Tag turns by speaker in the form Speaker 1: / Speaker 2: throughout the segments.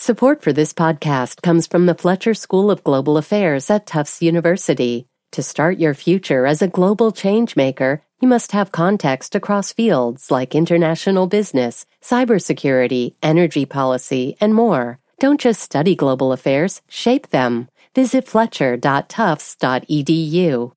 Speaker 1: Support for this podcast comes from the Fletcher School of Global Affairs at Tufts University. To start your future as a global changemaker, you must have context across fields like international business, cybersecurity, energy policy, and more. Don't just study global affairs, shape them. Visit fletcher.tufts.edu.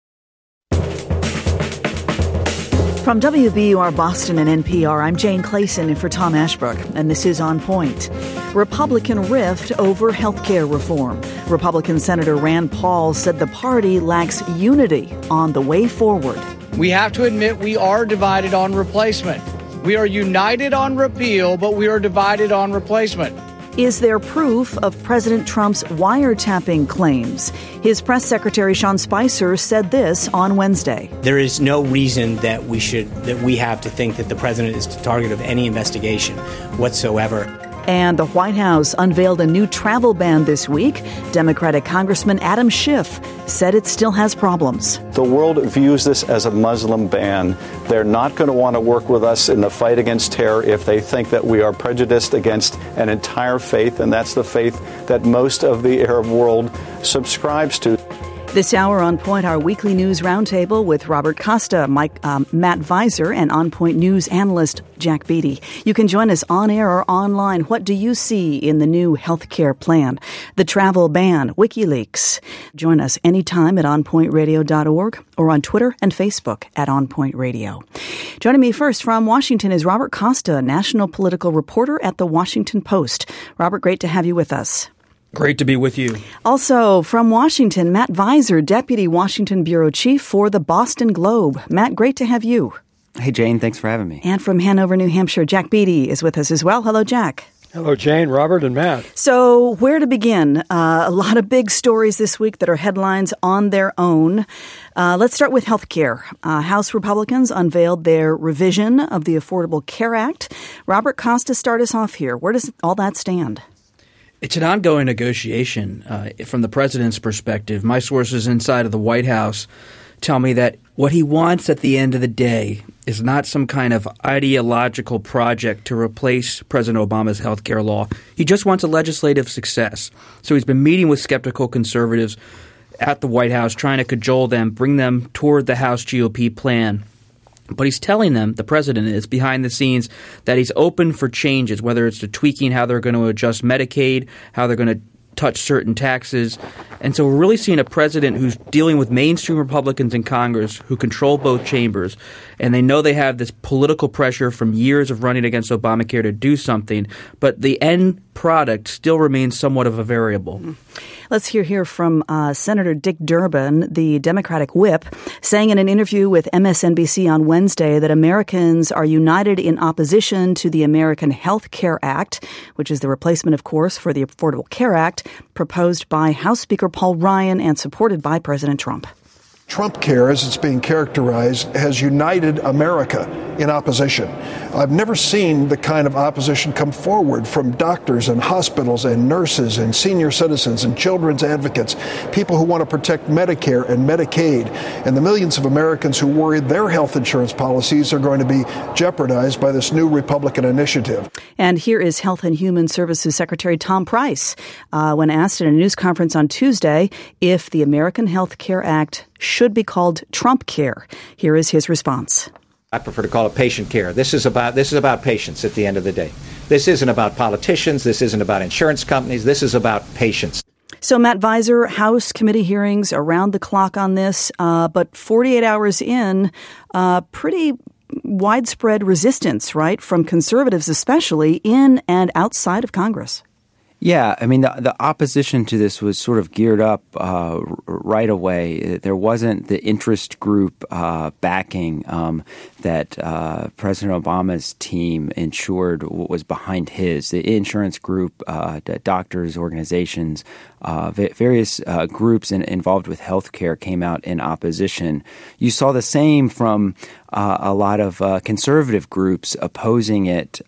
Speaker 2: From WBUR Boston and NPR, I'm Jane Clayson in for Tom Ashbrook, and this is On Point. Republican rift over health care reform. Republican Senator Rand Paul said the party lacks unity on the way forward.
Speaker 3: We have to admit we are divided on replacement. We are united on repeal, but we are divided on replacement.
Speaker 2: Is there proof of President Trump's wiretapping claims? His press secretary, Sean Spicer, said this on Wednesday.
Speaker 4: There is no reason that we have to think that the president is the target of any investigation whatsoever.
Speaker 2: And the White House unveiled a new travel ban this week. Democratic Congressman Adam Schiff said it still has problems.
Speaker 5: The world views this as a Muslim ban. They're not going to want to work with us in the fight against terror if they think that we are prejudiced against an entire faith, and that's the faith that most of the Arab world subscribes to.
Speaker 2: This hour, On Point, our weekly news roundtable with Robert Costa, Matt Visor, and On Point News analyst Jack Beatty. You can join us on air or online. What do you see in the new health care plan? The travel ban, WikiLeaks. Join us anytime at onpointradio.org or on Twitter and Facebook at On Point Radio. Joining me first from Washington is Robert Costa, national political reporter at The Washington Post. Robert, great to have you with us.
Speaker 6: Great to be with you.
Speaker 2: Also from Washington, Matt Visor, Deputy Washington Bureau Chief for the Boston Globe. Matt, great to have you.
Speaker 7: Hey, Jane. Thanks for having me.
Speaker 2: And from Hanover, New Hampshire, Jack Beatty is with us as well. Hello, Jack.
Speaker 8: Hello, Jane, Robert, and Matt.
Speaker 2: So where to begin? A lot of big stories this week that are headlines on their own. Let's start with health care. House Republicans unveiled their revision of the Affordable Care Act. Robert Costa, start us off here. Where does all that stand?
Speaker 6: It's an ongoing negotiation from the president's perspective. My sources inside of the White House tell me that what he wants at the end of the day is not some kind of ideological project to replace President Obama's health care law. He just wants a legislative success. So he's been meeting with skeptical conservatives at the White House, trying to cajole them, bring them toward the House GOP plan. But he's telling them, the president is, behind the scenes, that he's open for changes, whether it's to tweaking how they're going to adjust Medicaid, how they're going to touch certain taxes. And so we're really seeing a president who's dealing with mainstream Republicans in Congress who control both chambers, and they know they have this political pressure from years of running against Obamacare to do something, but the end product still remains somewhat of a variable.
Speaker 2: Let's hear here from Senator Dick Durbin, the Democratic whip, saying in an interview with MSNBC on Wednesday that Americans are united in opposition to the American Health Care Act, which is the replacement, of course, for the Affordable Care Act, proposed by House Speaker Paul Ryan and supported by President Trump.
Speaker 9: Trump Care, as it's being characterized, has united America in opposition. I've never seen the kind of opposition come forward from doctors and hospitals and nurses and senior citizens and children's advocates, people who want to protect Medicare and Medicaid, and the millions of Americans who worry their health insurance policies are going to be jeopardized by this new Republican initiative.
Speaker 2: And here is Health and Human Services Secretary Tom Price when asked at a news conference on Tuesday if the American Health Care Act should be called Trump Care. Here is his response.
Speaker 10: I prefer to call it patient care. This is about patients at the end of the day. This isn't about politicians. This isn't about insurance companies. This is about patients.
Speaker 2: So, Matt Visor, House committee hearings around the clock on this, but 48 hours in, pretty widespread resistance, right, from conservatives especially in and outside of Congress.
Speaker 7: Yeah, I mean, the opposition to this was sort of geared up right away. There wasn't the interest group backing that President Obama's team ensured was behind his. The insurance group, the doctors, organizations, various groups involved with healthcare came out in opposition. You saw the same from a lot of conservative groups opposing it,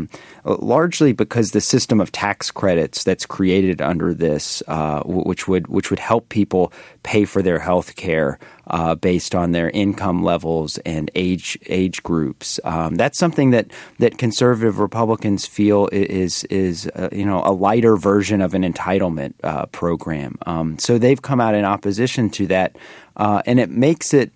Speaker 7: largely because the system of tax credits that's created under this, which would help people pay for their health care based on their income levels and age age groups. That's something that conservative Republicans feel is a lighter version of an entitlement program. So they've come out in opposition to that, and it makes it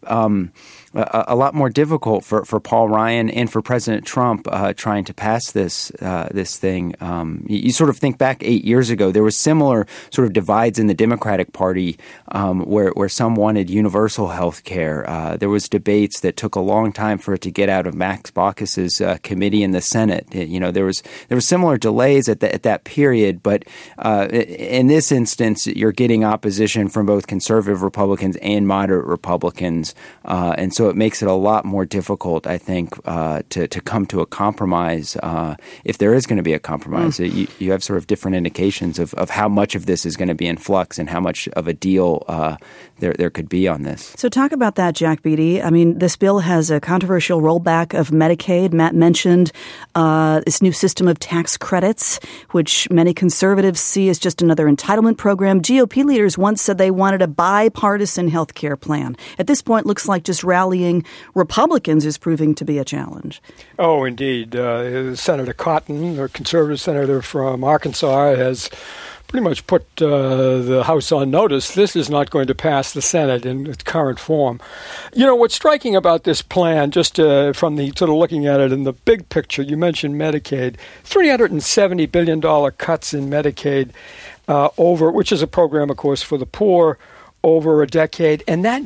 Speaker 7: a lot more difficult for Paul Ryan and for President Trump trying to pass this thing. You sort of think back 8 years ago, there was similar sort of divides in the Democratic Party where some wanted universal health care. There was debates that took a long time for it to get out of Max Baucus's committee in the Senate. There was similar delays at that period, but in this instance, you're getting opposition from both conservative Republicans and moderate Republicans, and so it makes it a lot more difficult, I think, to come to a compromise. If there is going to be a compromise, you have sort of different indications of how much of this is going to be in flux and how much of a deal there could be on this.
Speaker 2: So talk about that, Jack Beatty. I mean, this bill has a controversial rollback of Medicaid. Matt mentioned this new system of tax credits, which many conservatives see as just another entitlement program. GOP leaders once said they wanted a bipartisan health care plan. At this point, looks like just rallying Republicans is proving to be a challenge.
Speaker 8: Oh, indeed. Senator Cotton, a conservative senator from Arkansas, has pretty much put the House on notice. This is not going to pass the Senate in its current form. What's striking about this plan, just from the sort of looking at it in the big picture, you mentioned Medicaid, $370 billion cuts in Medicaid which is a program, of course, for the poor, over a decade, and that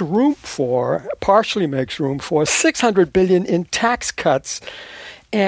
Speaker 8: partially makes room for $600 billion in tax cuts and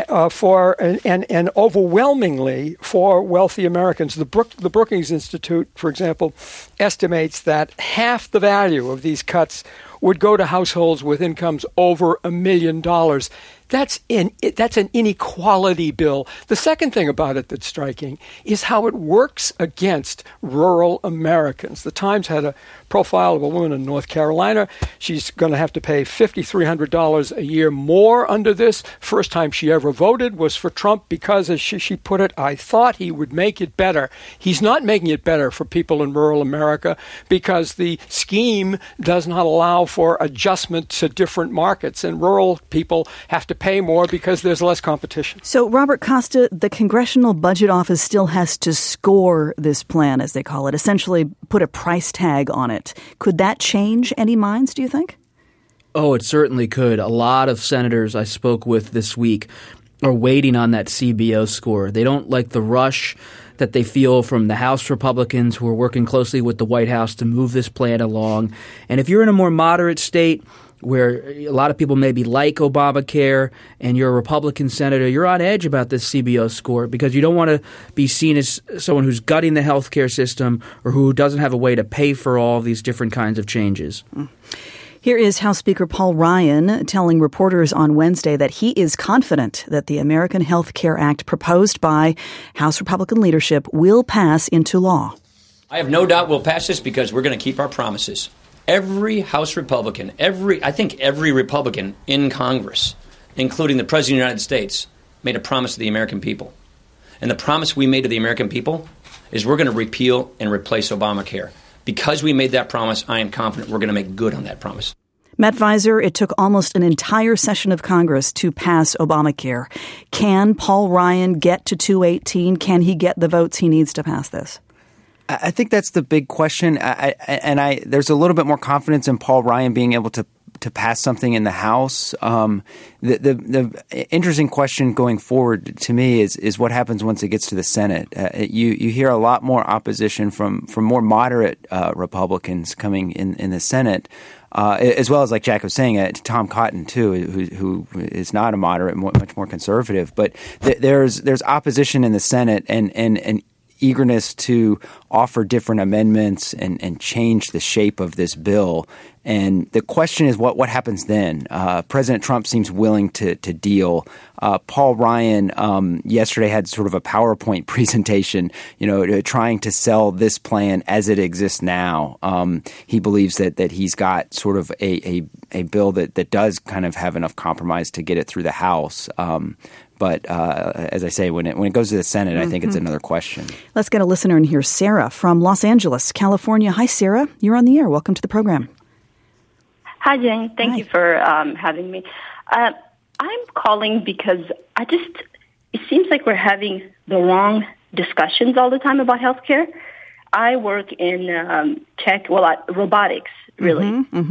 Speaker 8: overwhelmingly for wealthy Americans. The Brookings Institute, for example, estimates that half the value of these cuts would go to households with incomes over $1 million. That's an inequality bill. The second thing about it that's striking is how it works against rural Americans. The Times had a profile of a woman in North Carolina. She's going to have to pay $5,300 a year more under this. First time she ever voted was for Trump because, as she put it, I thought he would make it better. He's not making it better for people in rural America because the scheme does not allow for adjustment to different markets, and rural people have to pay more because there's less competition.
Speaker 2: So, Robert Costa, the Congressional Budget Office still has to score this plan, as they call it, essentially put a price tag on it. Could that change any minds, do you think?
Speaker 6: Oh, it certainly could. A lot of senators I spoke with this week are waiting on that CBO score. They don't like the rush that they feel from the House Republicans who are working closely with the White House to move this plan along. And if you're in a more moderate state where a lot of people maybe like Obamacare and you're a Republican senator, you're on edge about this CBO score because you don't want to be seen as someone who's gutting the healthcare system or who doesn't have a way to pay for all these different kinds of changes.
Speaker 2: Here is House Speaker Paul Ryan telling reporters on Wednesday that he is confident that the American Health Care Act proposed by House Republican leadership will pass into law.
Speaker 11: I have no doubt we'll pass this because we're going to keep our promises. Every House Republican, I think every Republican in Congress, including the President of the United States, made a promise to the American people. And the promise we made to the American people is we're going to repeal and replace Obamacare. Because we made that promise, I am confident we're going to make good on that promise.
Speaker 2: Matt Visor, it took almost an entire session of Congress to pass Obamacare. Can Paul Ryan get to 218? Can he get the votes he needs to pass this?
Speaker 7: I think that's the big question. There's a little bit more confidence in Paul Ryan being able to pass something in the House. The interesting question going forward to me is what happens once it gets to the Senate. You hear a lot more opposition from more moderate Republicans coming in the Senate, as well as, like Jack was saying, Tom Cotton too, who is not a moderate, much more conservative. But there's opposition in the Senate and eagerness to offer different amendments and change the shape of this bill. And the question is, what happens then? President Trump seems willing to deal. Paul Ryan yesterday had sort of a PowerPoint presentation, trying to sell this plan as it exists now. He believes that he's got sort of a bill that does kind of have enough compromise to get it through the House. But as I say, when it goes to the Senate, I think it's another question.
Speaker 2: Let's get a listener in here. Sarah from Los Angeles, California. Hi, Sarah. You're on the air. Welcome to the program.
Speaker 12: Hi, Jane. Thank you for having me. I'm calling because it seems like we're having the wrong discussions all the time about healthcare. I work in robotics, really.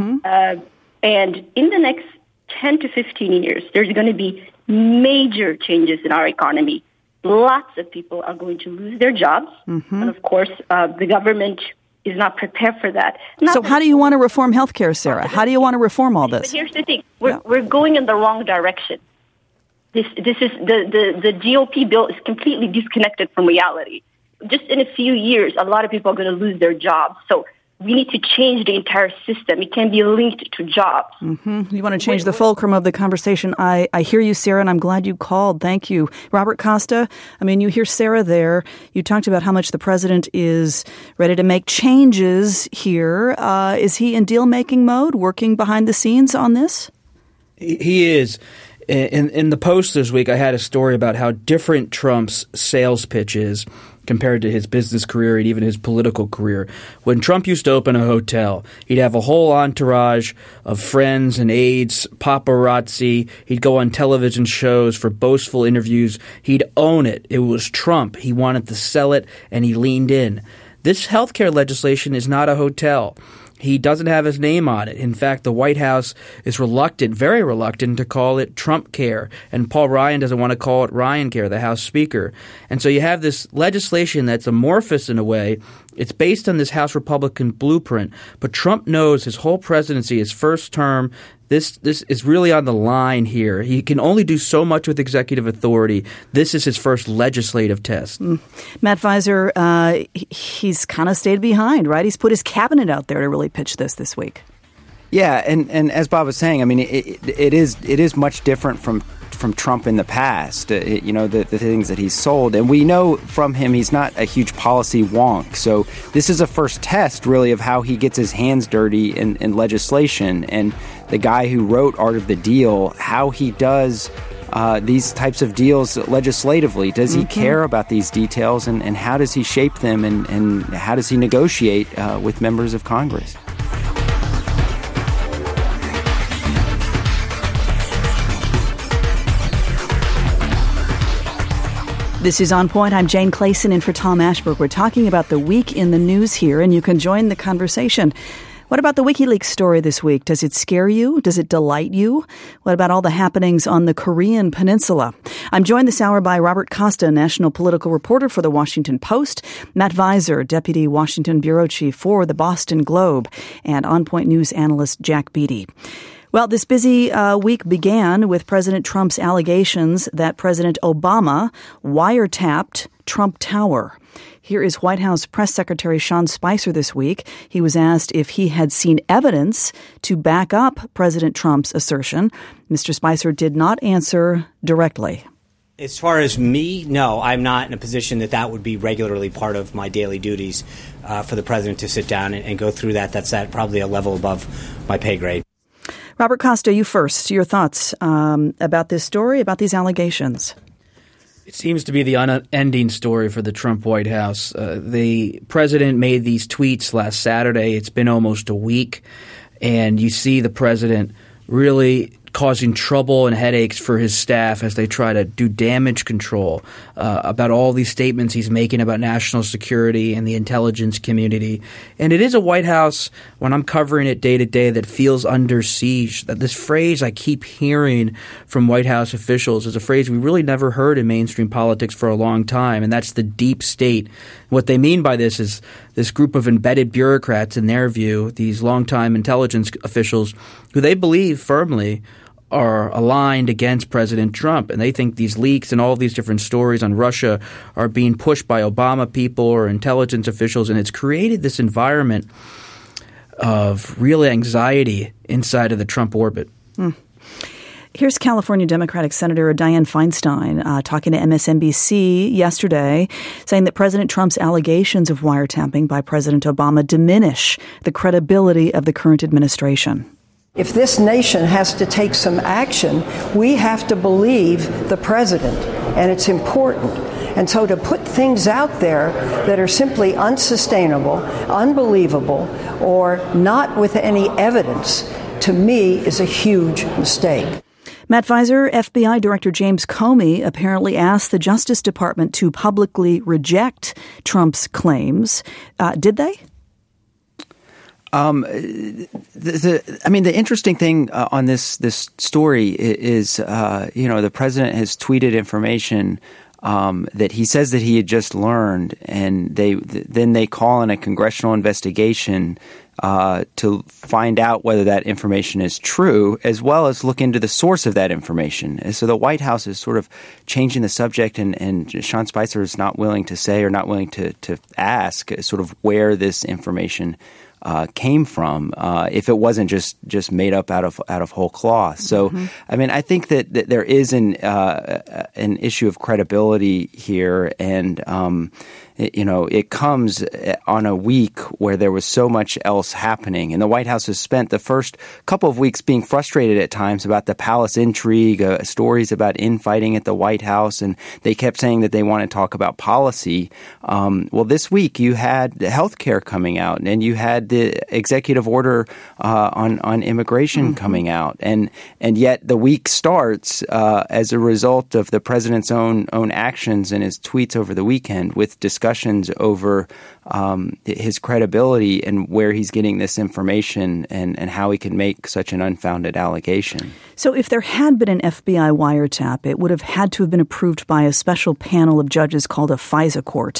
Speaker 12: And in the next 10 to 15 years, there's going to be major changes in our economy. Lots of people are going to lose their jobs. And, of course, the government is not prepared for that.
Speaker 2: So how do you want to reform healthcare, Sarah? How do you want to reform all this?
Speaker 12: But here's the thing. We're going in the wrong direction. This is the GOP bill is completely disconnected from reality. Just in a few years, a lot of people are going to lose their jobs. So we need to change the entire system. It can be linked to jobs.
Speaker 2: You want to change the fulcrum of the conversation. I hear you, Sarah, and I'm glad you called. Thank you. Robert Costa, you hear Sarah there. You talked about how much the president is ready to make changes here. Is he in deal-making mode, working behind the scenes on this?
Speaker 6: He is. In the Post this week, I had a story about how different Trump's sales pitch is compared to his business career and even his political career. When Trump used to open a hotel, he'd have a whole entourage of friends and aides, paparazzi. He'd go on television shows for boastful interviews. He'd own it. It was Trump. He wanted to sell it, and he leaned in. This healthcare legislation is not a hotel. He doesn't have his name on it. In fact, the White House is reluctant, very reluctant, to call it Trump Care. And Paul Ryan doesn't want to call it Ryan Care, the House Speaker. And so you have this legislation that's amorphous in a way. It's based on this House Republican blueprint. But Trump knows his whole presidency, his first term, this is really on the line here. He can only do so much with executive authority. This is his first legislative test.
Speaker 2: Matt Visor, he's kind of stayed behind, right? He's put his cabinet out there to really pitch this week.
Speaker 7: Yeah, and as Bob was saying, it is much different from Trump in the past, the things that he's sold. And we know from him he's not a huge policy wonk. So this is a first test, really, of how he gets his hands dirty in legislation. And the guy who wrote Art of the Deal, how he does these types of deals legislatively. Does he care about these details, and how does he shape them, and how does he negotiate with members of Congress?
Speaker 2: This is On Point. I'm Jane Clayson in for Tom Ashbrook. We're talking about the week in the news here, and you can join the conversation. What about the WikiLeaks story this week? Does it scare you? Does it delight you? What about all the happenings on the Korean Peninsula? I'm joined this hour by Robert Costa, national political reporter for The Washington Post, Matt Visor, deputy Washington bureau chief for The Boston Globe, and On Point News analyst Jack Beatty. Well, this busy week began with President Trump's allegations that President Obama wiretapped Trump Tower. Here is White House Press Secretary Sean Spicer this week. He was asked if he had seen evidence to back up President Trump's assertion. Mr. Spicer did not answer directly.
Speaker 4: As far as me, no, I'm not in a position that would be regularly part of my daily duties for the president to sit down and go through that. That's probably a level above my pay grade.
Speaker 2: Robert Costa, you first. Your thoughts about this story, about these allegations?
Speaker 6: It seems to be the unending story for the Trump White House. The president made these tweets last Saturday. It's been almost a week, and you see the president really causing trouble and headaches for his staff as they try to do damage control about all these statements he's making about national security and the intelligence community. And it is a White House, when I'm covering it day to day, that feels under siege. That this phrase I keep hearing from White House officials is a phrase we really never heard in mainstream politics for a long time, and that's the deep state. What they mean by this is this group of embedded bureaucrats, in their view, these longtime intelligence officials who they believe firmly are aligned against President Trump. And they think these leaks and all these different stories on Russia are being pushed by Obama people or intelligence officials. And it's created this environment of real anxiety inside of the Trump orbit.
Speaker 2: Here's California Democratic Senator Dianne Feinstein talking to MSNBC yesterday, saying that President Trump's allegations of wiretapping by President Obama diminish the credibility of the current administration.
Speaker 13: If this nation has to take some action, we have to believe the president, and it's important. And so to put things out there that are simply unsustainable, unbelievable, or not with any evidence, to me is a huge mistake.
Speaker 2: Matt Visor, FBI Director James Comey apparently asked the Justice Department to publicly reject Trump's claims. Did they?
Speaker 7: The interesting thing on this story is, the president has tweeted information that he says that he had just learned, and then they call in a congressional investigation to find out whether that information is true, as well as look into the source of that information. And so the White House is sort of changing the subject, and Sean Spicer is not willing to say or not willing to ask sort of where this information came from, if it wasn't just made up out of whole cloth. So, I think that there is an issue of credibility here, and it comes on a week where there was so much else happening, and the White House has spent the first couple of weeks being frustrated at times about the palace intrigue, stories about infighting at the White House, and they kept saying that they want to talk about policy. Well, this week you had the health care coming out, and you had the executive order on immigration coming out, and yet the week starts as a result of the president's own actions and his tweets over the weekend with discussions over his credibility and where he's getting this information and how he can make such an unfounded allegation.
Speaker 2: So if there had been an FBI wiretap, it would have had to have been approved by a special panel of judges called a FISA court.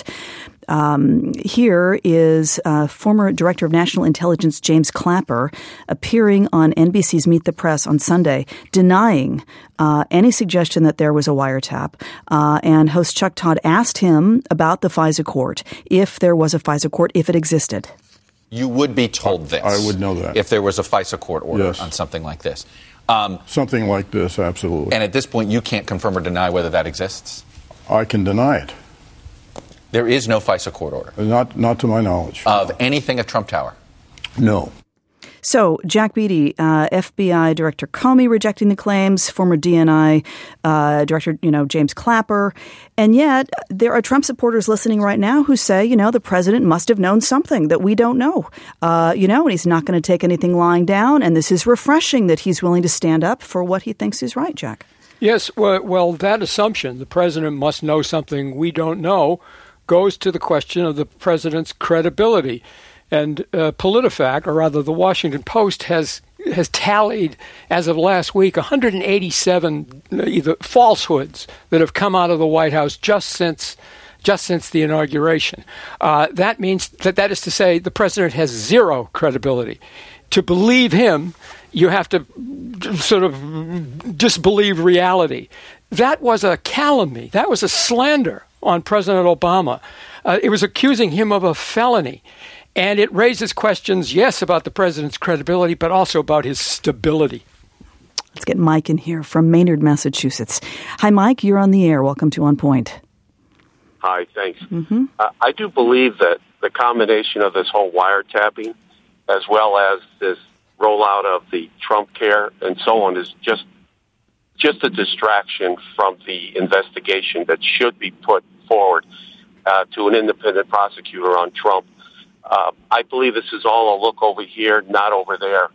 Speaker 2: Here is former Director of National Intelligence James Clapper appearing on NBC's Meet the Press on Sunday, denying any suggestion that there was a wiretap. And host Chuck Todd asked him about the FISA court, if there was a FISA court, if it existed.
Speaker 14: You would be told this.
Speaker 15: I would know that.
Speaker 14: If there was a FISA court order on something like this.
Speaker 15: Something like this, absolutely.
Speaker 14: And at this point, you can't confirm or deny whether that exists?
Speaker 15: I can deny it.
Speaker 14: There is no FISA court order?
Speaker 15: Not to my knowledge.
Speaker 14: Of anything at Trump Tower?
Speaker 15: No.
Speaker 2: So, Jack Beatty, FBI Director Comey rejecting the claims, former DNI Director, James Clapper. And yet, there are Trump supporters listening right now who say, the president must have known something that we don't know. And he's not going to take anything lying down. And this is refreshing that he's willing to stand up for what he thinks is right, Jack.
Speaker 8: Yes, well, that assumption, the president must know something we don't know, goes to the question of the president's credibility. And PolitiFact, or rather the Washington Post, has tallied, as of last week, 187 either falsehoods that have come out of the White House just since the inauguration. That means that is to say the president has zero credibility. To believe him, you have to sort of disbelieve reality. That was a calumny. That was a slander on President Obama. It was accusing him of a felony. And it raises questions, yes, about the president's credibility, but also about his stability.
Speaker 2: Let's get Mike in here from Maynard, Massachusetts. Hi, Mike. You're on the air. Welcome to On Point.
Speaker 16: Hi, thanks. I do believe that the combination of this whole wiretapping, as well as this rollout of the Trump care and so on, is just a distraction from the investigation that should be put forward to an independent prosecutor on Trump. I believe this is all a look over here, not over there.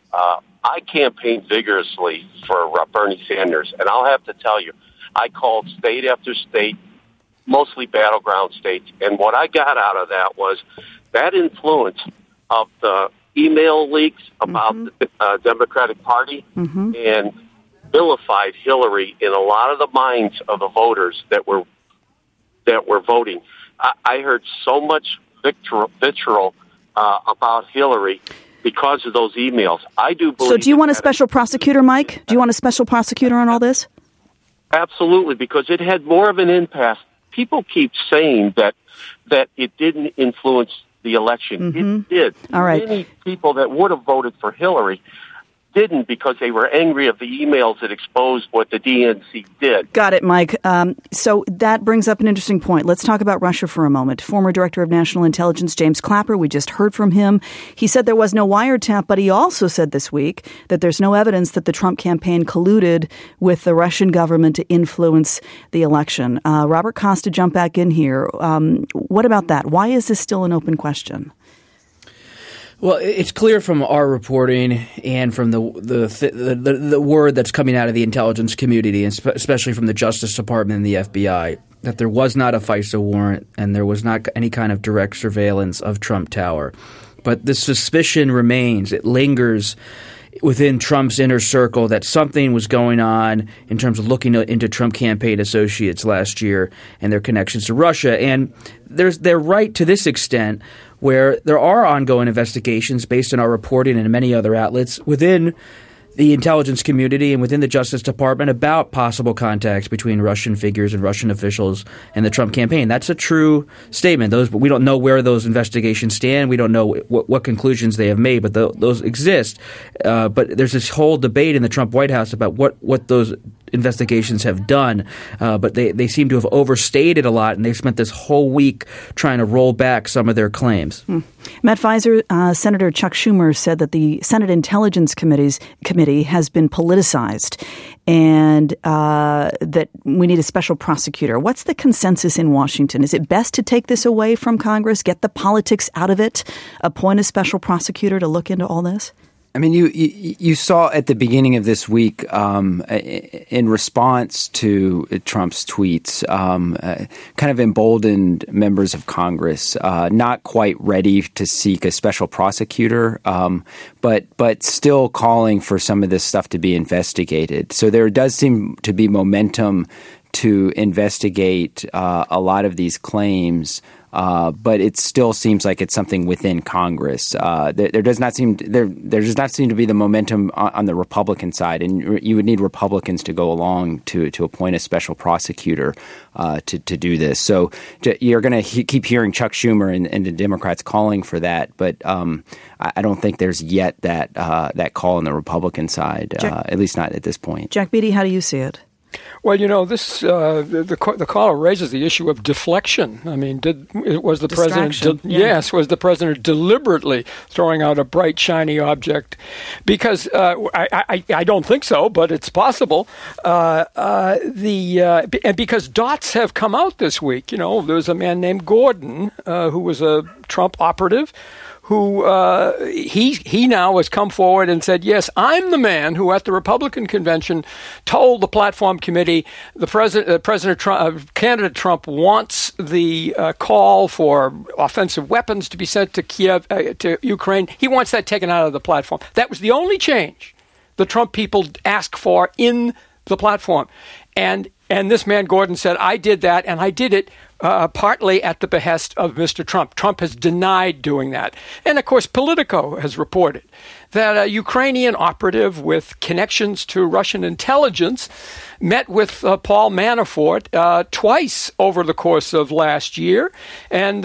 Speaker 16: I campaigned vigorously for Bernie Sanders, and I'll have to tell you, I called state after state, mostly battleground states, and what I got out of that was that influence of the email leaks about the Democratic Party and vilified Hillary in a lot of the minds of the voters that were voting. I heard so much vitriol about Hillary because of those emails. I do believe.
Speaker 2: So do you want a special prosecutor, Mike? Do you want a special prosecutor on all this?
Speaker 16: Absolutely, because it had more of an impact. People keep saying that it didn't influence the election. It did.
Speaker 2: All right.
Speaker 16: Many people that would have voted for Hillary didn't because they were angry of the emails that exposed what the DNC did.
Speaker 2: Got it, Mike. So that brings up an interesting point. Let's talk about Russia for a moment. Former Director of National Intelligence James Clapper, we just heard from him. He said there was no wiretap, but he also said this week that there's no evidence that the Trump campaign colluded with the Russian government to influence the election. Robert Costa, jump back in here. What about that? Why is this still an open question?
Speaker 6: Well, it's clear from our reporting and from the word that's coming out of the intelligence community, and especially from the Justice Department and the FBI, that there was not a FISA warrant and there was not any kind of direct surveillance of Trump Tower. But the suspicion remains. It lingers within Trump's inner circle that something was going on in terms of looking into Trump campaign associates last year and their connections to Russia. And they're right to this extent, where there are ongoing investigations based on our reporting and many other outlets within the intelligence community and within the Justice Department about possible contacts between Russian figures and Russian officials and the Trump campaign. That's a true statement. But we don't know where those investigations stand. We don't know what conclusions they have made, but those exist. But there's this whole debate in the Trump White House about what those investigations have done, but they seem to have overstated a lot, and they've spent this whole week trying to roll back some of their claims.
Speaker 2: Matt Visor, Senator Chuck Schumer said that the Senate Intelligence Committee has been politicized and that we need a special prosecutor. What's the consensus in Washington? Is it best to take this away from Congress, get the politics out of it, appoint a special prosecutor to look into all this?
Speaker 7: I mean, you saw at the beginning of this week, in response to Trump's tweets, kind of emboldened members of Congress, not quite ready to seek a special prosecutor, but still calling for some of this stuff to be investigated. So there does seem to be momentum to investigate a lot of these claims. But it still seems like it's something within Congress. There does not seem to be the momentum on the Republican side, and you would need Republicans to go along to appoint a special prosecutor to do this. So you're going to keep hearing Chuck Schumer and the Democrats calling for that, but I don't think there's yet that call on the Republican side, at least not at this point.
Speaker 2: Jack Beatty, how do you see it?
Speaker 8: Well, this the caller raises the issue of deflection. I mean, was the president deliberately throwing out a bright, shiny object? Because I don't think so, but it's possible. And because dots have come out this week. There's a man named Gordon who was a Trump operative, who he now has come forward and said, yes, I'm the man who at the Republican convention told the platform committee President Trump, candidate Trump wants the call for offensive weapons to be sent to Kiev, to Ukraine. He wants that taken out of the platform. That was the only change the Trump people asked for in the platform. And this man, Gordon, said, I did that, and I did it partly at the behest of Mr. Trump. Trump has denied doing that. And, of course, Politico has reported that a Ukrainian operative with connections to Russian intelligence met with Paul Manafort twice over the course of last year. And,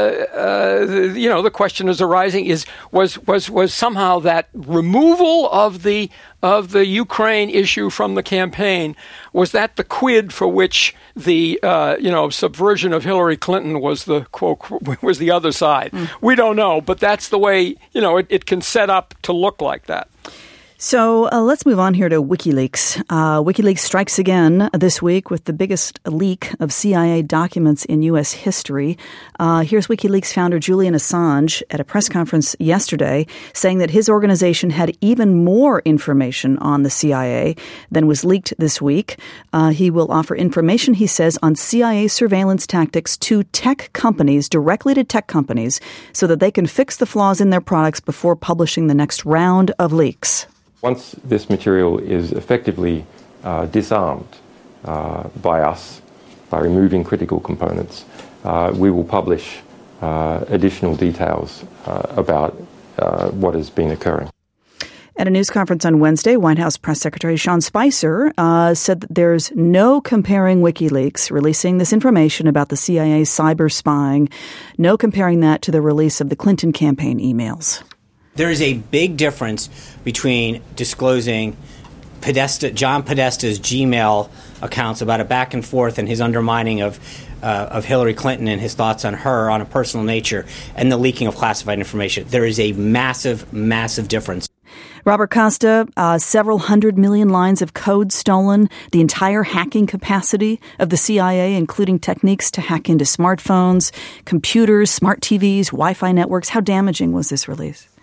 Speaker 8: the question is arising was somehow that removal of the Ukraine issue from the campaign, was that the quid for which the subversion of Hillary Clinton was the other side? We don't know, but that's the way it can set up to look like that.
Speaker 2: So let's move on here to WikiLeaks. WikiLeaks strikes again this week with the biggest leak of CIA documents in U.S. history. Here's WikiLeaks founder Julian Assange at a press conference yesterday saying that his organization had even more information on the CIA than was leaked this week. He will offer information, he says, on CIA surveillance tactics to tech companies, directly to tech companies, so that they can fix the flaws in their products before publishing the next round of leaks.
Speaker 17: Once this material is effectively disarmed by us, by removing critical components, we will publish additional details about what has been occurring.
Speaker 2: At a news conference on Wednesday, White House Press Secretary Sean Spicer said that there's no comparing WikiLeaks releasing this information about the CIA cyber spying, no comparing that to the release of the Clinton campaign emails.
Speaker 4: There is a big difference between disclosing John Podesta's Gmail accounts about a back and forth and his undermining of Hillary Clinton and his thoughts on her on a personal nature, and the leaking of classified information. There is a massive, massive difference.
Speaker 2: Robert Costa, several 100 million lines of code stolen, the entire hacking capacity of the CIA, including techniques to hack into smartphones, computers, smart TVs, Wi-Fi networks. How damaging was this release?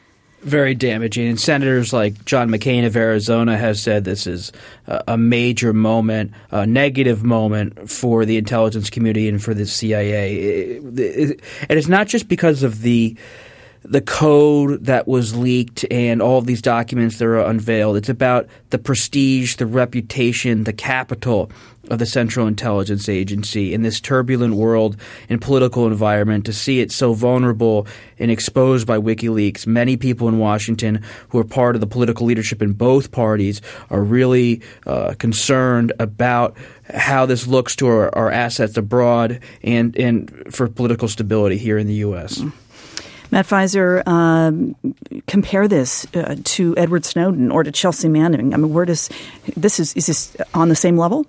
Speaker 6: Very damaging. And senators like John McCain of Arizona has said this is a major moment, a negative moment for the intelligence community and for the CIA. And it's not just because of the code that was leaked and all of these documents that are unveiled. It's about the prestige, the reputation, the capital of the Central Intelligence Agency in this turbulent world and political environment. To see it so vulnerable and exposed by WikiLeaks, many people in Washington who are part of the political leadership in both parties are really concerned about how this looks to our assets abroad and for political stability here in the U.S.
Speaker 2: Matt Visor, compare this to Edward Snowden or to Chelsea Manning. I mean, is this on the same level?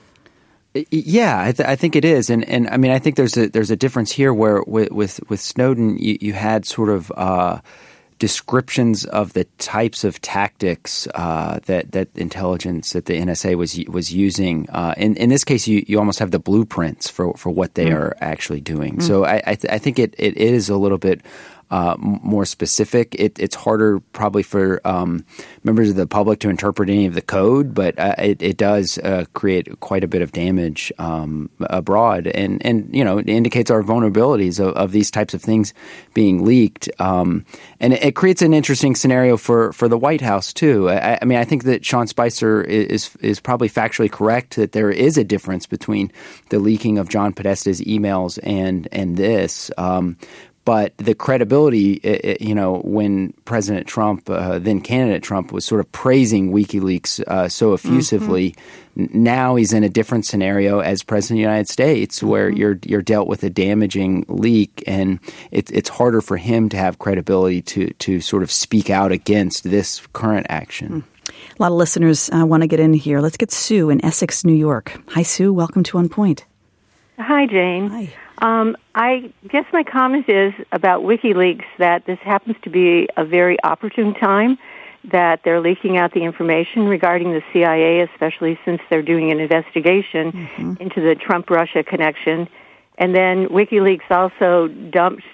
Speaker 7: Yeah, I think it is, and I mean, I think there's a difference here where with Snowden, you had sort of descriptions of the types of tactics that intelligence, that the NSA was using. In this case, you almost have the blueprints for what they are actually doing. So I think it is a little bit more specific. It's harder probably for members of the public to interpret any of the code, but it does create quite a bit of damage abroad, and it indicates our vulnerabilities of these types of things being leaked, and it creates an interesting scenario for the White House too. I mean, I think that Sean Spicer is probably factually correct that there is a difference between the leaking of John Podesta's emails and this. But the credibility, when President Trump, then candidate Trump, was sort of praising WikiLeaks so effusively, now he's in a different scenario as President of the United States, where you're dealt with a damaging leak, and it's harder for him to have credibility to sort of speak out against this current action.
Speaker 2: A lot of listeners want to get in here. Let's get Sue in Essex, New York. Hi, Sue. Welcome to On Point.
Speaker 18: Hi, Jane.
Speaker 2: Hi.
Speaker 18: I guess my comment is about WikiLeaks that this happens to be a very opportune time that they're leaking out the information regarding the CIA, especially since they're doing an investigation into the Trump-Russia connection. And then WikiLeaks also dumped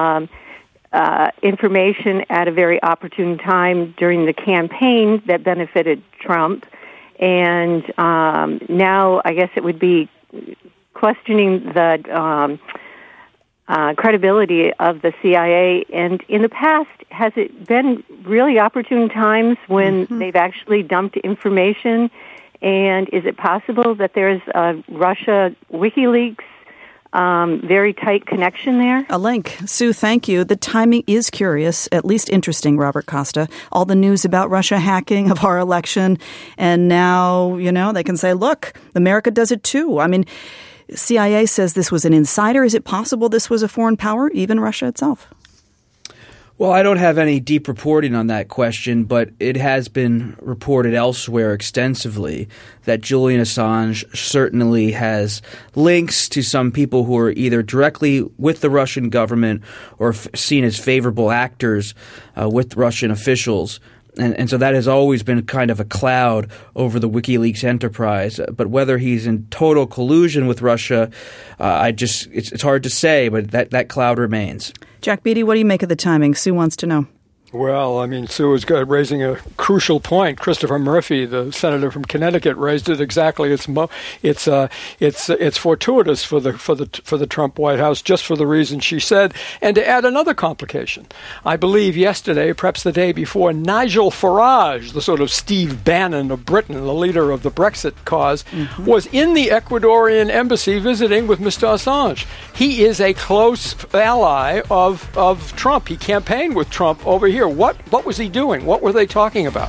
Speaker 18: information at a very opportune time during the campaign that benefited Trump. And now I guess it would be questioning the credibility of the CIA. And in the past, has it been really opportune times when they've actually dumped information? And is it possible that there's a Russia WikiLeaks very tight connection there?
Speaker 2: A link. Sue, thank you. The timing is curious, at least interesting, Robert Costa. All the news about Russia hacking of our election. And now, they can say, look, America does it too. I mean, CIA says this was an insider. Is it possible this was a foreign power, even Russia itself?
Speaker 6: Well, I don't have any deep reporting on that question, but it has been reported elsewhere extensively that Julian Assange certainly has links to some people who are either directly with the Russian government or seen as favorable actors with Russian officials. And so that has always been kind of a cloud over the WikiLeaks enterprise. But whether he's in total collusion with Russia, it's hard to say, but that cloud remains.
Speaker 2: Jack Beatty, what do you make of the timing? Sue wants to know.
Speaker 8: Well, I mean, Sue is raising a crucial point. Christopher Murphy, the senator from Connecticut, raised it exactly. It's fortuitous for the Trump White House, just for the reason she said. And to add another complication, I believe yesterday, perhaps the day before, Nigel Farage, the sort of Steve Bannon of Britain, the leader of the Brexit cause, was in the Ecuadorian embassy visiting with Mr. Assange. He is a close ally of Trump. He campaigned with Trump over here. What was he doing? What were they talking about?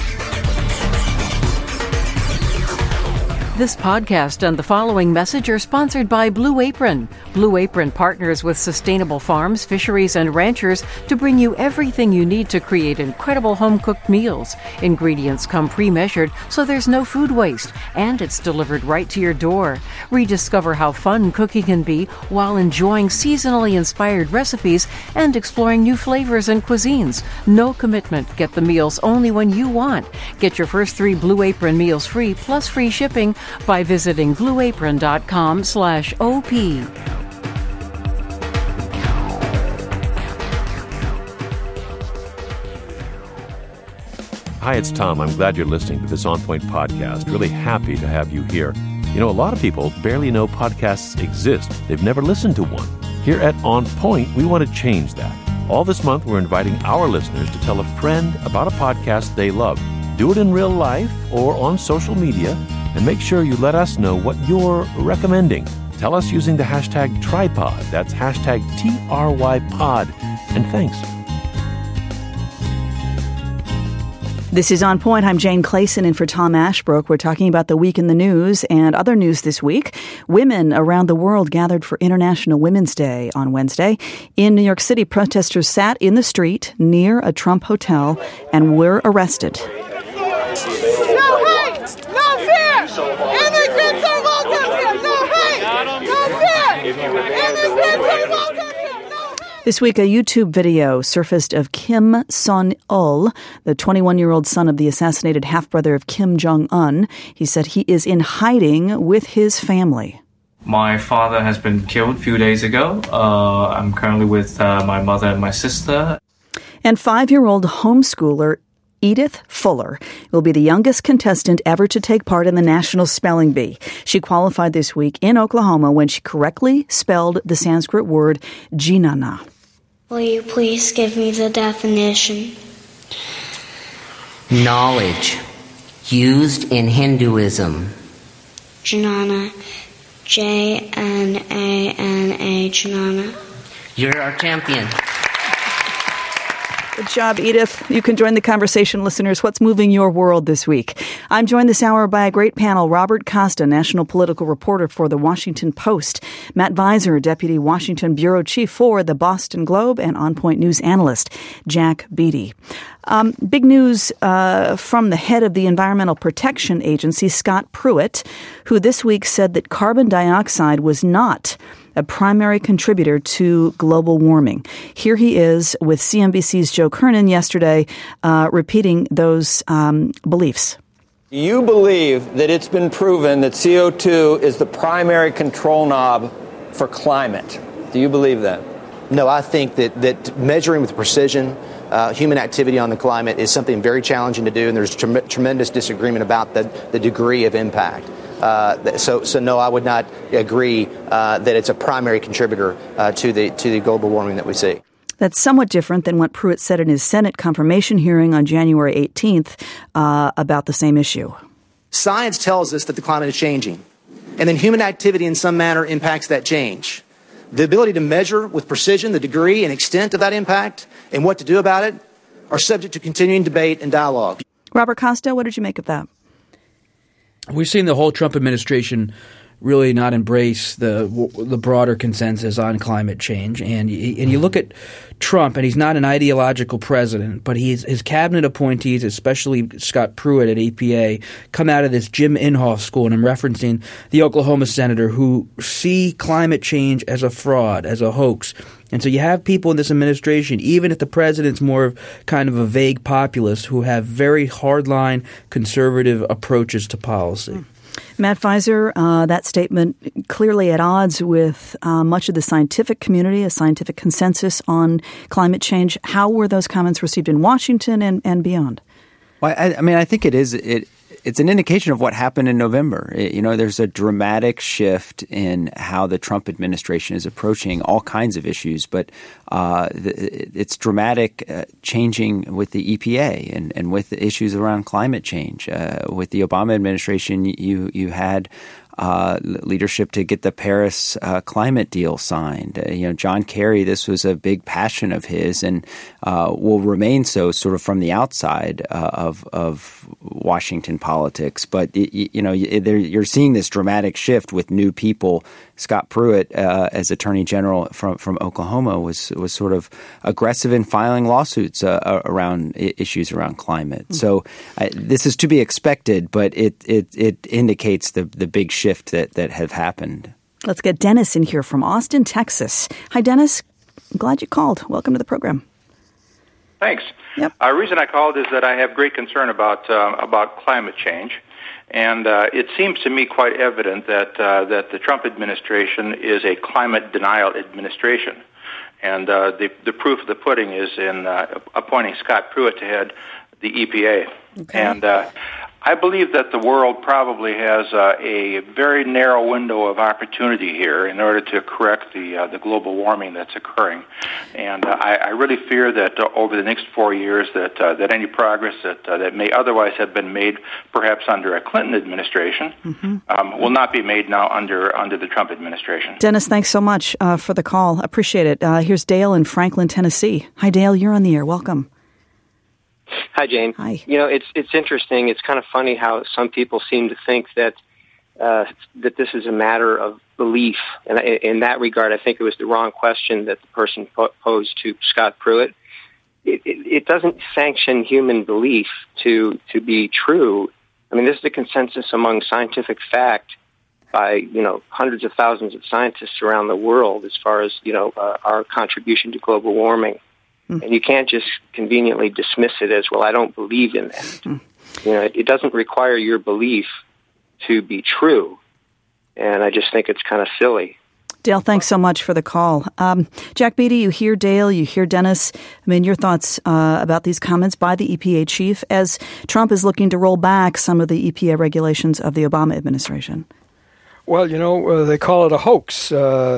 Speaker 19: This podcast and the following message are sponsored by Blue Apron. Blue Apron partners with sustainable farms, fisheries, and ranchers to bring you everything you need to create incredible home-cooked meals. Ingredients come pre-measured, so there's no food waste, and it's delivered right to your door. Rediscover how fun cooking can be while enjoying seasonally inspired recipes and exploring new flavors and cuisines. No commitment. Get the meals only when you want. Get your first 3 Blue Apron meals free, plus free shipping, by visiting blueapron.com/OP.
Speaker 20: Hi, it's Tom. I'm glad you're listening to this On Point podcast. Really happy to have you here. You know, a lot of people barely know podcasts exist. They've never listened to one. Here at On Point, we want to change that. All this month, we're inviting our listeners to tell a friend about a podcast they love. Do it in real life or on social media, and make sure you let us know what you're recommending. Tell us using the hashtag Tripod. That's hashtag TRYPod. And thanks.
Speaker 2: This is On Point. I'm Jane Clayson in for Tom Ashbrook. We're talking about the week in the news and other news this week. Women around the world gathered for International Women's Day on Wednesday. In New York City, protesters sat in the street near a Trump hotel and were arrested.
Speaker 21: No hate! No fear! Immigrants are welcome here! No hate! No fear! Immigrants are welcome here!
Speaker 2: This week, a YouTube video surfaced of Kim Son-ul, the 21-year-old son of the assassinated half-brother of Kim Jong-un. He said he is in hiding with his family.
Speaker 22: My father has been killed a few days ago. I'm currently with my mother and my sister.
Speaker 2: And 5-year-old homeschooler Edith Fuller will be the youngest contestant ever to take part in the National Spelling Bee. She qualified this week in Oklahoma when she correctly spelled the Sanskrit word jnana.
Speaker 23: Will you please give me the definition?
Speaker 24: Knowledge, used in Hinduism.
Speaker 23: Jnana, J-N-A-N-A, Jnana.
Speaker 24: You're our champion.
Speaker 2: Good job, Edith. You can join the conversation, listeners. What's moving your world this week? I'm joined this hour by a great panel. Robert Costa, national political reporter for The Washington Post. Matt Visor, deputy Washington bureau chief for The Boston Globe, and On Point News analyst Jack Beatty. Big news from the head of the Environmental Protection Agency, Scott Pruitt, who this week said that carbon dioxide was not a primary contributor to global warming. Here he is with CNBC's Joe Kernan yesterday repeating those beliefs.
Speaker 25: You believe that it's been proven that CO2 is the primary control knob for climate. Do you believe that?
Speaker 26: No, I think that measuring with precision human activity on the climate is something very challenging to do, and there's tremendous disagreement about the degree of impact. So no, I would not agree that it's a primary contributor to the global warming that we see.
Speaker 2: That's somewhat different than what Pruitt said in his Senate confirmation hearing on January 18th about the same issue.
Speaker 26: Science tells us that the climate is changing, and then human activity in some manner impacts that change. The ability to measure with precision the degree and extent of that impact and what to do about it are subject to continuing debate and dialogue.
Speaker 2: Robert Costa, what did you make of that?
Speaker 6: We've seen the whole Trump administration really not embrace the broader consensus on climate change. And you look at Trump, and he's not an ideological president, but his cabinet appointees, especially Scott Pruitt at EPA, come out of this Jim Inhofe school, and I'm referencing the Oklahoma senator, who see climate change as a fraud, as a hoax. And so you have people in this administration, even if the president's more of kind of a vague populist, who have very hardline conservative approaches to policy.
Speaker 2: Matt Visor, that statement clearly at odds with much of the scientific community, a scientific consensus on climate change. How were those comments received in Washington and beyond?
Speaker 7: Well, I think it's an indication of what happened in November. There's a dramatic shift in how the Trump administration is approaching all kinds of issues, but it's dramatic changing with the EPA and with the issues around climate change. With the Obama administration, you had leadership to get the Paris climate deal signed. John Kerry, this was a big passion of his, and will remain so sort of from the outside of Washington politics. But you're seeing this dramatic shift with new people. Scott Pruitt, as Attorney General from Oklahoma, was sort of aggressive in filing lawsuits around issues around climate. Mm-hmm. So this is to be expected, but it indicates the big shift that have happened.
Speaker 2: Let's get Dennis in here from Austin, Texas. Hi, Dennis. I'm glad you called. Welcome to the program.
Speaker 27: Thanks.
Speaker 2: Yep.
Speaker 27: The reason I called is that I have great concern about climate change. And it seems to me quite evident that the Trump administration is a climate denial administration. And the proof of the pudding is in appointing Scott Pruitt to head the EPA.
Speaker 2: Okay.
Speaker 27: And I believe that the world probably has a very narrow window of opportunity here in order to correct the global warming that's occurring. And I really fear that over the next 4 years that any progress that may otherwise have been made perhaps under a Clinton administration will not be made now under the Trump administration.
Speaker 2: Dennis, thanks so much for the call. Appreciate it. Here's Dale in Franklin, Tennessee. Hi, Dale. You're on the air. Welcome.
Speaker 1: Hi, Jane.
Speaker 2: Hi.
Speaker 1: You know, it's interesting. It's kind of funny how some people seem to think that this is a matter of belief. And in that regard, I think it was the wrong question that the person posed to Scott Pruitt. It doesn't sanction human belief to be true. I mean, this is a consensus among scientific fact by, hundreds of thousands of scientists around the world as far as, our contribution to global warming. And you can't just conveniently dismiss it as, well, I don't believe in that. It doesn't require your belief to be true. And I just think it's kind of silly.
Speaker 2: Dale, thanks so much for the call. Jack Beatty, you hear Dale, you hear Dennis. I mean, your thoughts about these comments by the EPA chief as Trump is looking to roll back some of the EPA regulations of the Obama administration.
Speaker 8: Well, they call it a hoax.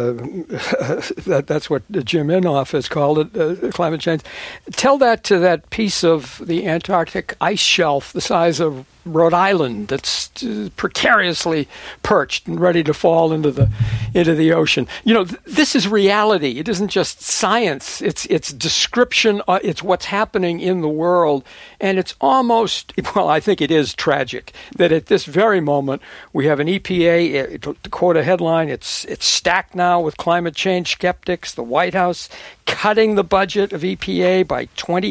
Speaker 8: That's what Jim Inhofe has called it, climate change. Tell that to that piece of the Antarctic ice shelf the size of Rhode Island that's precariously perched and ready to fall into the ocean. This is reality. It isn't just science. It's description. It's what's happening in the world, and it's almost, well, I think it is tragic that at this very moment we have an EPA. To quote a headline, it's stacked now with climate change skeptics. The White House cutting the budget of EPA by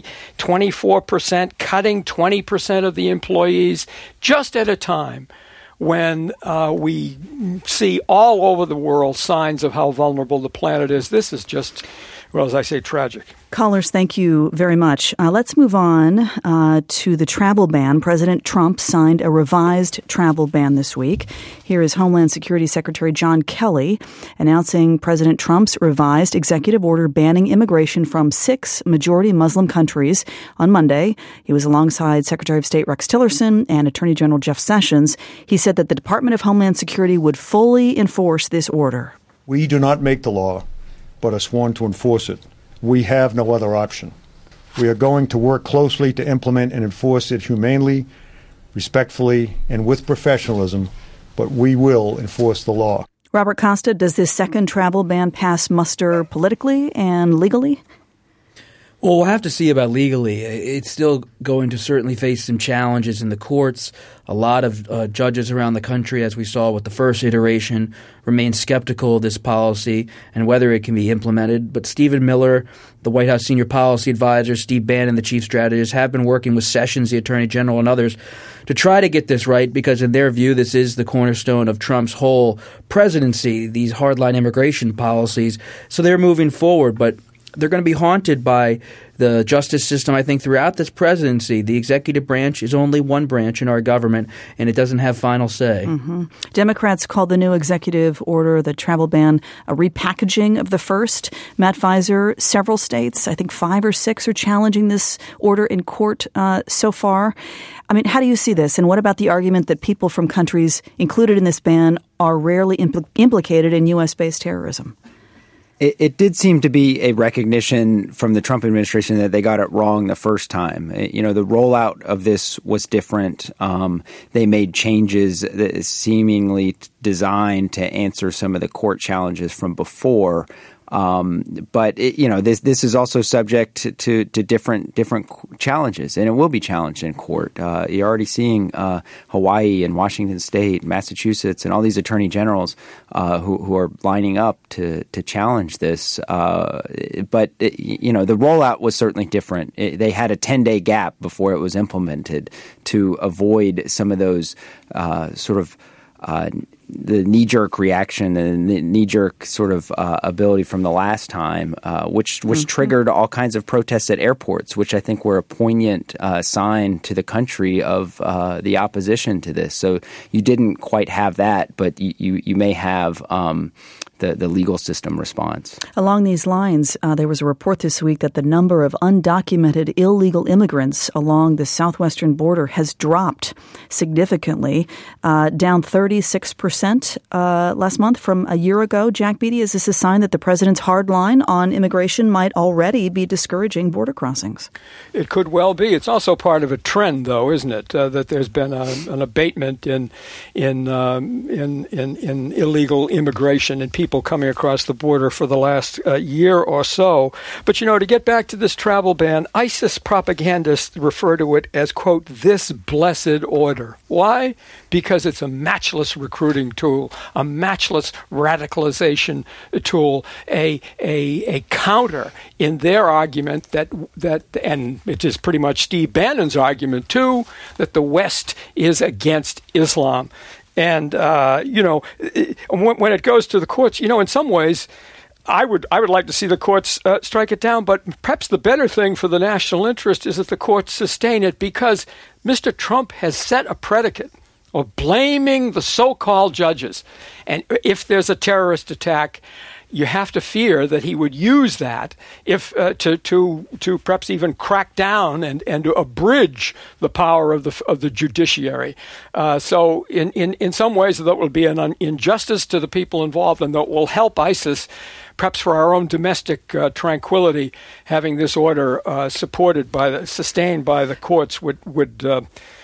Speaker 8: 24%, cutting 20% of the employees, just at a time when we see all over the world signs of how vulnerable the planet is. This is just, well, as I say, tragic.
Speaker 2: Callers, thank you very much. Let's move on to the travel ban. President Trump signed a revised travel ban this week. Here is Homeland Security Secretary John Kelly announcing President Trump's revised executive order banning immigration from 6 majority Muslim countries on Monday. He was alongside Secretary of State Rex Tillerson and Attorney General Jeff Sessions. He said that the Department of Homeland Security would fully enforce this order.
Speaker 3: We do not make the law, but are sworn to enforce it. We have no other option. We are going to work closely to implement and enforce it humanely, respectfully, and with professionalism, but we will enforce the law.
Speaker 2: Robert Costa, does this second travel ban pass muster politically and legally?
Speaker 6: Well, we'll have to see about legally. It's still going to certainly face some challenges in the courts. A lot of judges around the country, as we saw with the first iteration, remain skeptical of this policy and whether it can be implemented. But Stephen Miller, the White House senior policy advisor, Steve Bannon, the chief strategist, have been working with Sessions, the attorney general, and others to try to get this right because, in their view, this is the cornerstone of Trump's whole presidency, these hardline immigration policies. So they're moving forward, but they're going to be haunted by the justice system, I think, throughout this presidency. The executive branch is only one branch in our government, and it doesn't have final say.
Speaker 2: Mm-hmm. Democrats called the new executive order, the travel ban, a repackaging of the first. Matt Visor, several states, I think 5 or 6, are challenging this order in court so far. I mean, how do you see this? And what about the argument that people from countries included in this ban are rarely implicated in U.S.-based terrorism?
Speaker 7: It did seem to be a recognition from the Trump administration that they got it wrong the first time. The rollout of this was different. They made changes that seemingly designed to answer some of the court challenges from before. But this is also subject to different challenges, and it will be challenged in court. You're already seeing Hawaii and Washington State, Massachusetts, and all these attorney generals who are lining up to challenge this. But the rollout was certainly different. They had a 10-day gap before it was implemented to avoid some of those the knee-jerk reaction and the knee-jerk sort of ability from the last time, which triggered all kinds of protests at airports, which I think were a poignant sign to the country of the opposition to this. So you didn't quite have that, but you may have the legal system responds.
Speaker 2: Along these lines, there was a report this week that the number of undocumented illegal immigrants along the southwestern border has dropped significantly, down 36% last month from a year ago. Jack Beatty, is this a sign that the president's hard line on immigration might already be discouraging border crossings?
Speaker 8: It could well be. It's also part of a trend, though, isn't it? That there's been an abatement in illegal immigration and people coming across the border for the last year or so. But, to get back to this travel ban, ISIS propagandists refer to it as, quote, this blessed order. Why? Because it's a matchless recruiting tool, a matchless radicalization tool, a counter in their argument that and it is pretty much Steve Bannon's argument too, that the West is against Islam. And when it goes to the courts, in some ways, I would like to see the courts strike it down. But perhaps the better thing for the national interest is that the courts sustain it, because Mr. Trump has set a predicate of blaming the so-called judges. And if there's a terrorist attack, you have to fear that he would use that if to perhaps even crack down and to abridge the power of the judiciary. So in some ways that will be an injustice to the people involved, and that will help ISIS, perhaps for our own domestic tranquility. Having this order sustained by the courts would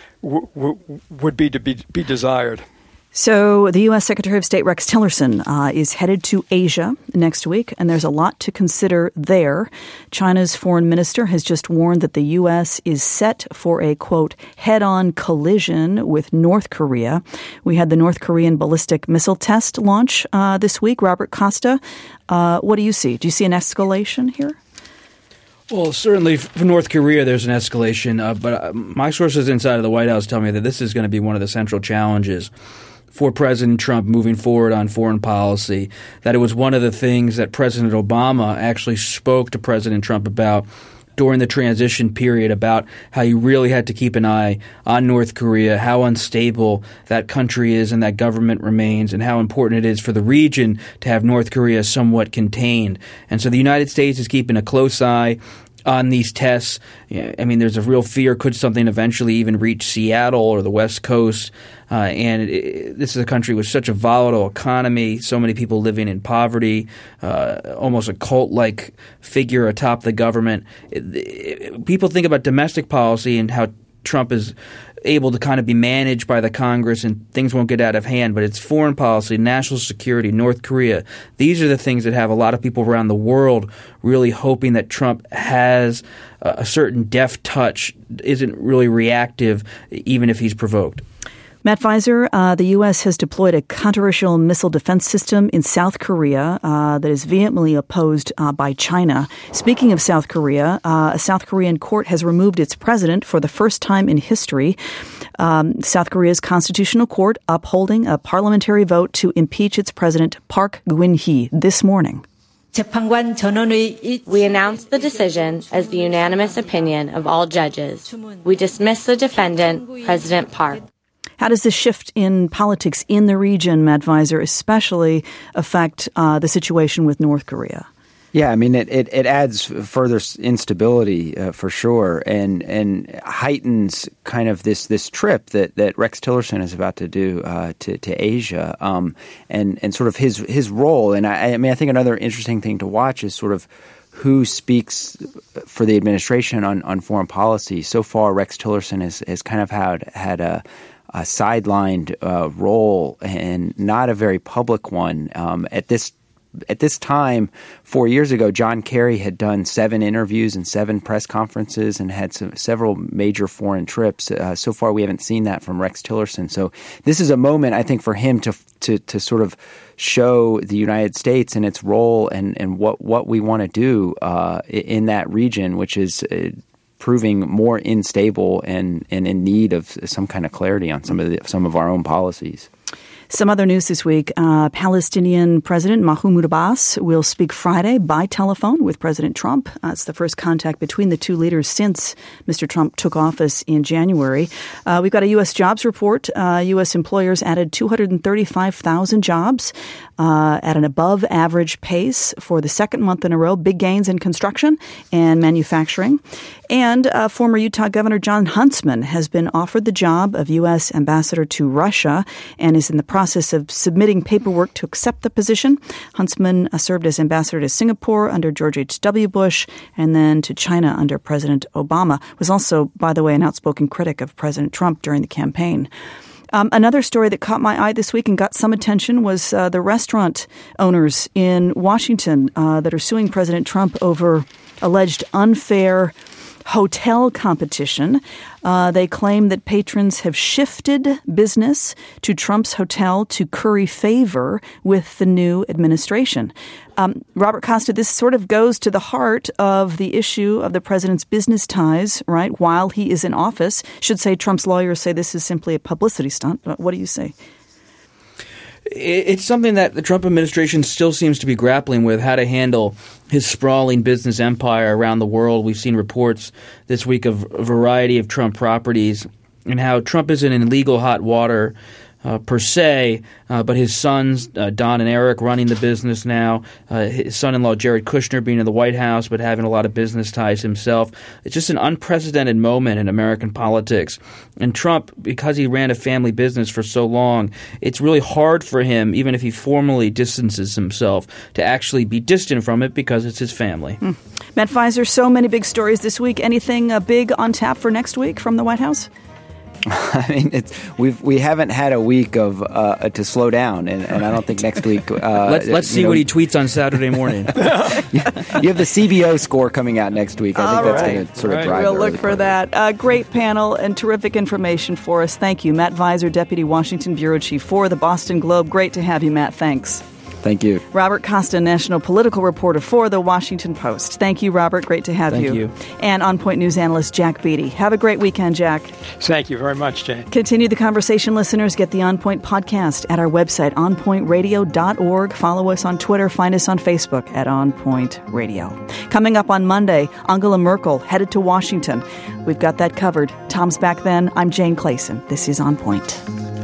Speaker 8: be to be desired.
Speaker 2: So the U.S. Secretary of State Rex Tillerson is headed to Asia next week, and there's a lot to consider there. China's foreign minister has just warned that the U.S. is set for a, quote, head-on collision with North Korea. We had the North Korean ballistic missile test launch this week. Robert Costa, what do you see? Do you see an escalation here?
Speaker 6: Well, certainly for North Korea, there's an escalation. But my sources inside of the White House tell me that this is going to be one of the central challenges for President Trump moving forward on foreign policy, that it was one of the things that President Obama actually spoke to President Trump about during the transition period, about how you really had to keep an eye on North Korea, how unstable that country is and that government remains, and how important it is for the region to have North Korea somewhat contained. And so the United States is keeping a close eye on these tests. There's a real fear, could something eventually even reach Seattle or the West Coast? This is a country with such a volatile economy, so many people living in poverty, almost a cult-like figure atop the government. People think about domestic policy and how Trump is able to kind of be managed by the Congress and things won't get out of hand, but it's foreign policy, national security, North Korea. These are the things that have a lot of people around the world really hoping that Trump has a certain deft touch, isn't really reactive, even if he's provoked.
Speaker 2: Matt Visor, the U.S. has deployed a controversial missile defense system in South Korea that is vehemently opposed by China. Speaking of South Korea, a South Korean court has removed its president for the first time in history. South Korea's constitutional court upholding a parliamentary vote to impeach its president, Park Geun-hye, this morning.
Speaker 5: We announced the decision as the unanimous opinion of all judges. We dismiss the defendant, President Park.
Speaker 2: How does this shift in politics in the region, Matt Visor, especially affect the situation with North Korea?
Speaker 7: Yeah, it adds further instability for sure, and heightens kind of this trip that Rex Tillerson is about to do to Asia, and sort of his role. And I think another interesting thing to watch is sort of who speaks for the administration on foreign policy. So far, Rex Tillerson has kind of had a sidelined role, and not a very public one. At this time, 4 years ago, John Kerry had done 7 interviews and 7 press conferences and had several major foreign trips. So far, we haven't seen that from Rex Tillerson. So this is a moment, I think, for him to sort of show the United States and its role and what we want to do in that region, which is proving more unstable and in need of some kind of clarity on some of our own policies.
Speaker 2: Some other news this week. Palestinian President Mahmoud Abbas will speak Friday by telephone with President Trump. It's the first contact between the two leaders since Mr. Trump took office in January. We've got a U.S. jobs report. U.S. employers added 235,000 jobs at an above-average pace for the second month in a row. Big gains in construction and manufacturing. And former Utah Governor Jon Huntsman has been offered the job of U.S. ambassador to Russia and is in the process of submitting paperwork to accept the position. Huntsman served as ambassador to Singapore under George H.W. Bush and then to China under President Obama. Was also, by the way, an outspoken critic of President Trump during the campaign. Another story that caught my eye this week and got some attention was the restaurant owners in Washington that are suing President Trump over alleged unfair hotel competition. They claim that patrons have shifted business to Trump's hotel to curry favor with the new administration. Robert Costa, this sort of goes to the heart of the issue of the president's business ties, right, while he is in office. Should say Trump's lawyers say this is simply a publicity stunt. What do you say?
Speaker 6: It's something that the Trump administration still seems to be grappling with, how to handle his sprawling business empire around the world. We've seen reports this week of a variety of Trump properties and how Trump isn't in legal hot water per se, but his sons, Don and Eric, running the business now, his son-in-law Jared Kushner being in the White House but having a lot of business ties himself. It's just an unprecedented moment in American politics. And Trump, because he ran a family business for so long, it's really hard for him, even if he formally distances himself, to actually be distant from it because it's his family.
Speaker 2: Matt Visor, so many big stories this week. Anything big on tap for next week from the White House?
Speaker 7: I mean, we haven't had a week of to slow down, and I don't think next week.
Speaker 6: Let's see what he tweets on Saturday morning.
Speaker 7: You have the CBO score coming out next week. I think that's going to sort of drive.
Speaker 2: We'll look for that. Great panel and terrific information for us. Thank you, Matt Visor, Deputy Washington Bureau Chief for the Boston Globe. Great to have you, Matt. Thanks.
Speaker 7: Thank you.
Speaker 2: Robert Costa, national political reporter for The Washington Post. Thank you, Robert. Great to have you.
Speaker 6: Thank you.
Speaker 2: And On Point News analyst Jack Beatty. Have a great weekend, Jack.
Speaker 8: Thank you very much, Jane.
Speaker 2: Continue the conversation, listeners. Get the On Point podcast at our website, onpointradio.org. Follow us on Twitter. Find us on Facebook at On Point Radio. Coming up on Monday, Angela Merkel headed to Washington. We've got that covered. Tom's back then. I'm Jane Clayson. This is On Point.